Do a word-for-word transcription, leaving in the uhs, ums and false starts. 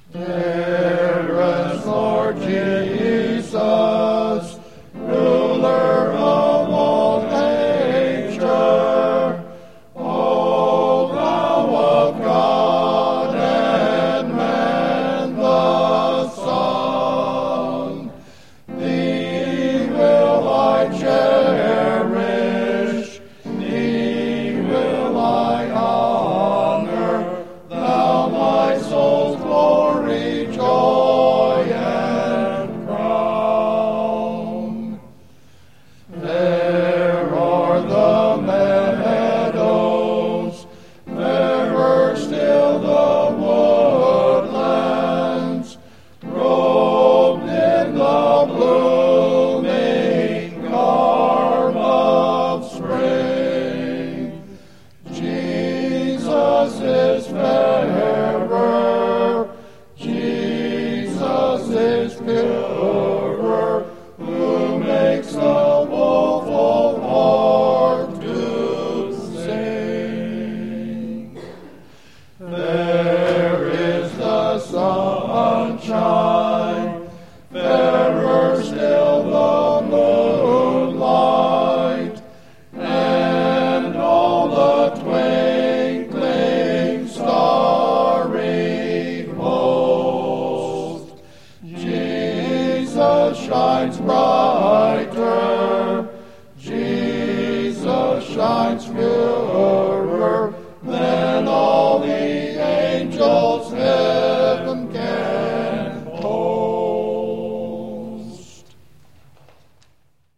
Dearest Lord Jesus, ruler of all nature, O Thou of God and man the Son, Thee will I cherish, Thee will I honor, Thou my soul's glory, joy, and crown. There are the meadows, fairer still the woodlands, robed in the blooming garb of spring. Jesus is fairer, Jesus is purer, who makes the woeful heart to sing. There is the sunshine, fairer still the moonlight, and all the twinkling starry host. Jesus shines brighter, Jesus shines purer,